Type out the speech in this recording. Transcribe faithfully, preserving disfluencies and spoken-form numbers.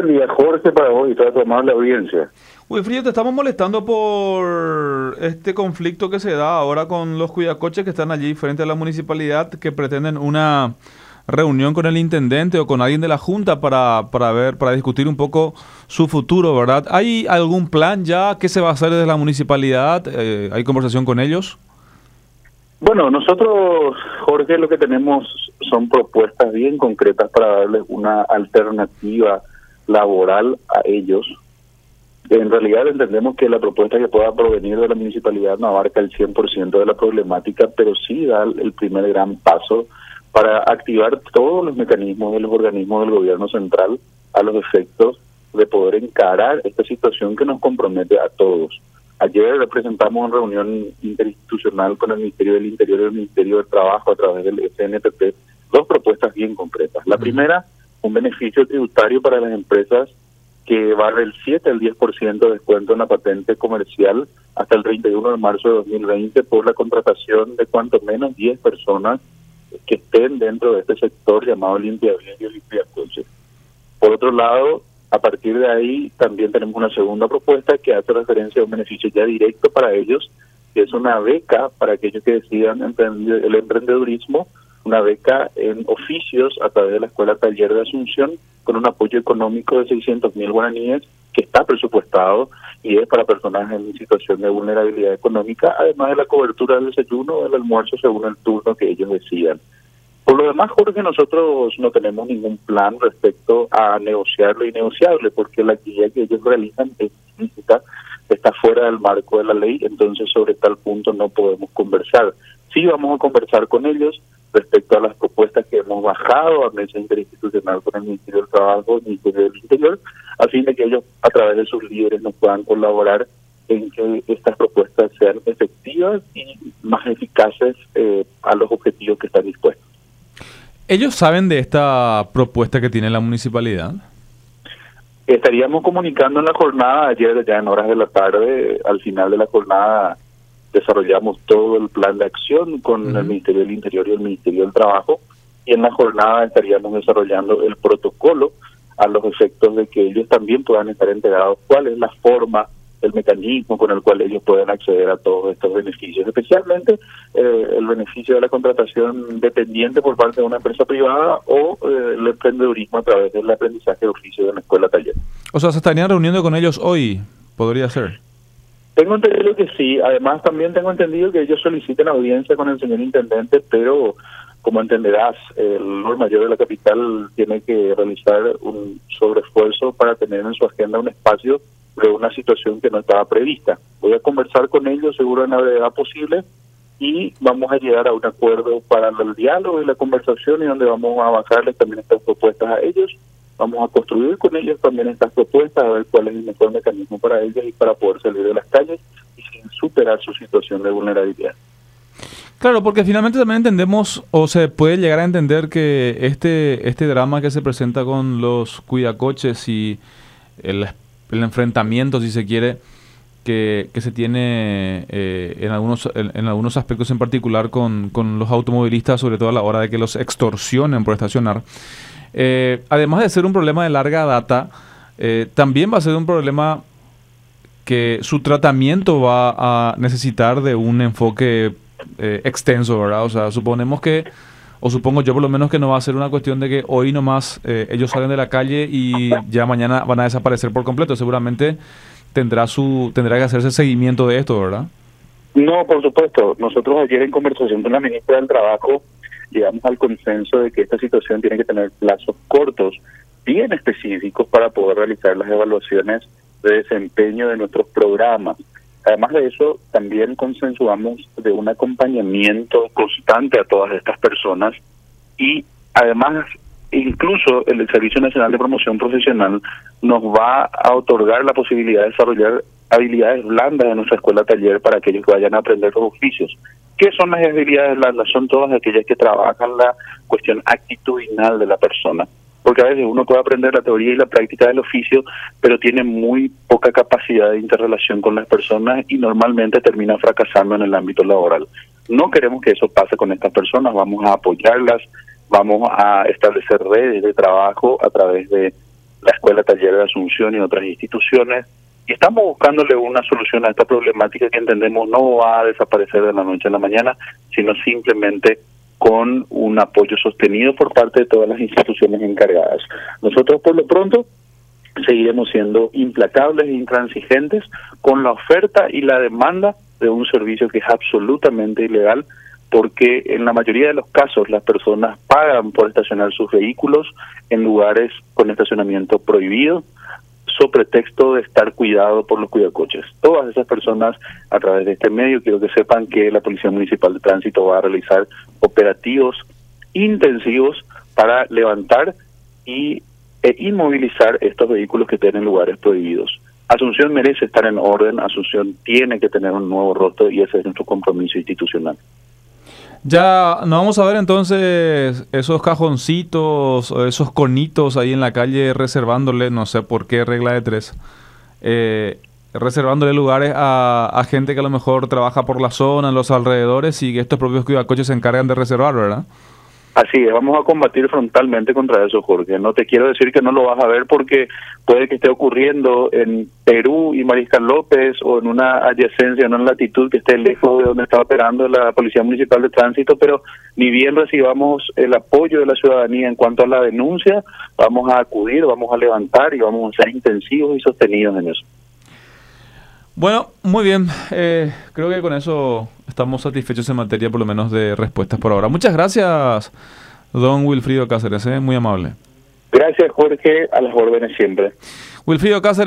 Buen día, Jorge, para vos y toda tu amable audiencia. Wilfrido, te estamos molestando por este conflicto que se da ahora con los cuidacoches que están allí frente a la municipalidad, que pretenden una reunión con el intendente o con alguien de la junta para, para ver, para discutir un poco su futuro, ¿verdad? ¿Hay algún plan ya? ¿Qué se va a hacer desde la municipalidad? Eh, ¿hay conversación con ellos? Bueno, nosotros, Jorge, lo que tenemos son propuestas bien concretas para darles una alternativa laboral a ellos. En realidad entendemos que la propuesta que pueda provenir de la municipalidad no abarca el cien por ciento de la problemática, pero sí da el primer gran paso para activar todos los mecanismos de los organismos del gobierno central a los efectos de poder encarar esta situación que nos compromete a todos. Ayer representamos en reunión interinstitucional con el Ministerio del Interior y el Ministerio del Trabajo a través del S N T P dos propuestas bien concretas. La primera, un beneficio tributario para las empresas que va del siete al diez por ciento de descuento en la patente comercial hasta el treinta y uno de marzo de dos mil veinte por la contratación de cuanto menos diez personas que estén dentro de este sector llamado limpiavidrio y limpiacoches. Por otro lado, a partir de ahí también tenemos una segunda propuesta que hace referencia a un beneficio ya directo para ellos, que es una beca para aquellos que decidan emprender el emprendedurismo, una beca en oficios a través de la Escuela Taller de Asunción con un apoyo económico de seiscientos mil guaraníes que está presupuestado y es para personas en situación de vulnerabilidad económica, además de la cobertura del desayuno o del almuerzo según el turno que ellos decidan. Por lo demás, Jorge, nosotros no tenemos ningún plan respecto a negociar lo innegociable, porque la actividad que ellos realizan es ilícita, está fuera del marco de la ley, entonces sobre tal punto no podemos conversar. Sí vamos a conversar con ellos respecto a las propuestas que hemos bajado a mesa interinstitucional con el Ministerio del Trabajo y el Ministerio del Interior, a fin de que ellos, a través de sus líderes, nos puedan colaborar en que estas propuestas sean efectivas y más eficaces eh, a los objetivos que están dispuestos. ¿Ellos saben de esta propuesta que tiene la municipalidad? Estaríamos comunicando en la jornada, ayer ya en horas de la tarde, al final de la jornada desarrollamos todo el plan de acción con uh-huh. el Ministerio del Interior y el Ministerio del Trabajo, y en la jornada estaríamos desarrollando el protocolo a los efectos de que ellos también puedan estar enterados cuál es la forma, el mecanismo con el cual ellos pueden acceder a todos estos beneficios, especialmente eh, el beneficio de la contratación dependiente por parte de una empresa privada o eh, el emprendedurismo a través del aprendizaje de oficio de la escuela taller. O sea, ¿se estarían reuniendo con ellos hoy? ¿Podría ser? Tengo entendido que sí. Además, también tengo entendido que ellos soliciten audiencia con el señor intendente, pero como entenderás, el Lord Mayor de la capital tiene que realizar un sobreesfuerzo para tener en su agenda un espacio de una situación que no estaba prevista. Voy a conversar con ellos seguro en la brevedad posible y vamos a llegar a un acuerdo para el diálogo y la conversación, y donde vamos a bajarles también estas propuestas a ellos. Vamos a construir con ellos también estas propuestas, a ver cuál es el mejor mecanismo para ellos y para poder salir de las calles y sin superar su situación de vulnerabilidad. Claro, porque finalmente también entendemos, o se puede llegar a entender que este este drama que se presenta con los cuidacoches y el, el enfrentamiento, si se quiere, que, que se tiene eh, en algunos en, en algunos aspectos en particular con, con los automovilistas, sobre todo a la hora de que los extorsionen por estacionar, eh, además de ser un problema de larga data, eh, también va a ser un problema que su tratamiento va a necesitar de un enfoque eh, extenso, ¿verdad? O sea, suponemos que, o supongo yo por lo menos, que no va a ser una cuestión de que hoy nomás eh, ellos salen de la calle y ya mañana van a desaparecer por completo. Seguramente tendrá su tendrá que hacerse seguimiento de esto, ¿verdad? No, por supuesto. Nosotros ayer en conversación con la ministra del Trabajo llegamos al consenso de que esta situación tiene que tener plazos cortos, bien específicos, para poder realizar las evaluaciones de desempeño de nuestros programas. Además de eso, también consensuamos de un acompañamiento constante a todas estas personas y además incluso el Servicio Nacional de Promoción Profesional nos va a otorgar la posibilidad de desarrollar habilidades blandas en nuestra escuela taller para aquellos que vayan a aprender los oficios. ¿Qué son las habilidades blandas? Son todas aquellas que trabajan la cuestión actitudinal de la persona. Porque a veces uno puede aprender la teoría y la práctica del oficio, pero tiene muy poca capacidad de interrelación con las personas y normalmente termina fracasando en el ámbito laboral. No queremos que eso pase con estas personas, vamos a apoyarlas, vamos a establecer redes de trabajo a través de la Escuela Taller de Asunción y otras instituciones. Y estamos buscándole una solución a esta problemática que entendemos no va a desaparecer de la noche a la mañana, sino simplemente con un apoyo sostenido por parte de todas las instituciones encargadas. Nosotros, por lo pronto, seguiremos siendo implacables e intransigentes con la oferta y la demanda de un servicio que es absolutamente ilegal, porque en la mayoría de los casos las personas pagan por estacionar sus vehículos en lugares con estacionamiento prohibido, sobre pretexto de estar cuidado por los cuidacoches. Todas esas personas, a través de este medio, quiero que sepan que la Policía Municipal de Tránsito va a realizar operativos intensivos para levantar y e inmovilizar estos vehículos que estén en lugares prohibidos. Asunción merece estar en orden, Asunción tiene que tener un nuevo rostro y ese es nuestro compromiso institucional. Ya nos vamos a ver entonces esos cajoncitos, esos conitos ahí en la calle reservándole, no sé por qué, regla de tres, eh, reservándole lugares a, a gente que a lo mejor trabaja por la zona, en los alrededores, y que estos propios cuidacoches se encargan de reservar, ¿verdad? Así es, vamos a combatir frontalmente contra eso, Jorge. No te quiero decir que no lo vas a ver porque puede que esté ocurriendo en Perú y Mariscal López o en una adyacencia, en una latitud que esté lejos de donde está operando la Policía Municipal de Tránsito, pero ni bien recibamos el apoyo de la ciudadanía en cuanto a la denuncia, vamos a acudir, vamos a levantar y vamos a ser intensivos y sostenidos en eso. Bueno, muy bien. Eh, creo que con eso estamos satisfechos en materia, por lo menos, de respuestas por ahora. Muchas gracias, don Wilfrido Cáceres, ¿eh? Muy amable. Gracias, Jorge, a las órdenes siempre. Wilfrido Cáceres.